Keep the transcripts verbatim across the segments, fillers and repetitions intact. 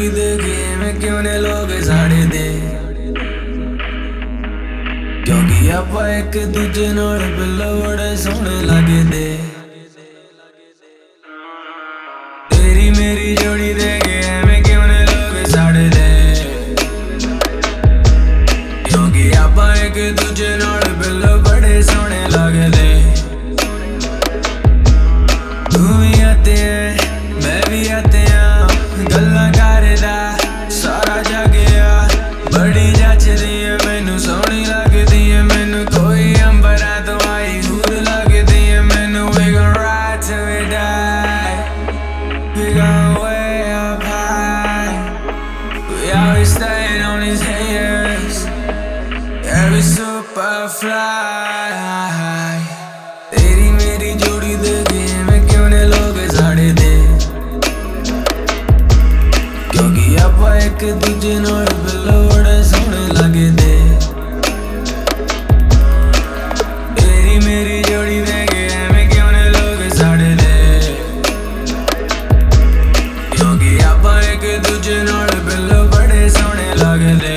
जोड़ी देखे मैं क्यों ने लोग साड़े दे, क्योंकि आप एक दूजे नाल बिल्लो बड़े सोहने लगे दे। तेरी मेरी जोड़ी देखे मैं क्यों ने लोग साड़े दे, क्योंकि आप एक दूजे नाल बिल्लो बड़े सोहने लगे दे। तू भी आते हैं मैं भी आते हैं गल्ला करदा सारा जगिया, बड़ी जचदी है मैनू सोहनी लगदी है, मैनू कोई अंबरा तो आई हूर लगदी है मैनू। We gon' ride till we die, we gon' way up high, we always staying on these haters, yeah we super fly। तेरी मेरी जोड़ी देखे मैं क्यों ने लोग साड़े दे, क्योंकि आप एक दूजे नाल बिल्लो बड़े सोहने लगे दे। तेरी मेरी जोड़ी देखे मैं क्यों ने लोग साड़े दे, क्योंकि आप एक दूजे नाल बिल्लो बड़े सोहने लगे दे।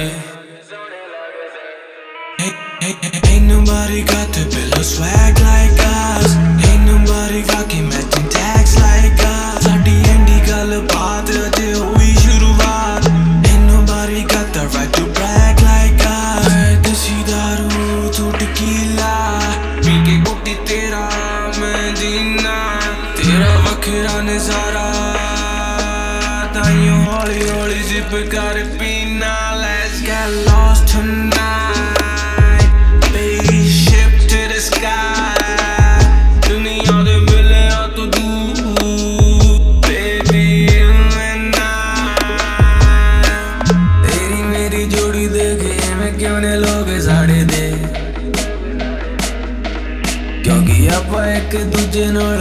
Ain't nobody got the pillow swag like us, ain't nobody rocking matching tags like us। साडी एंडी गल बात अजे हुई शुरुआत, ain't nobody got the right to brag like us। मैं देसी दारू तू टीला पी के गुट्टी तेरा मैं जीना, तेरा वखरा नजारा ताइयों हौली हौली जिप कर पीना। Let's get lost tonight, क्यों ने लोग साड़े दे, क्योंकि आप एक दूजे नाल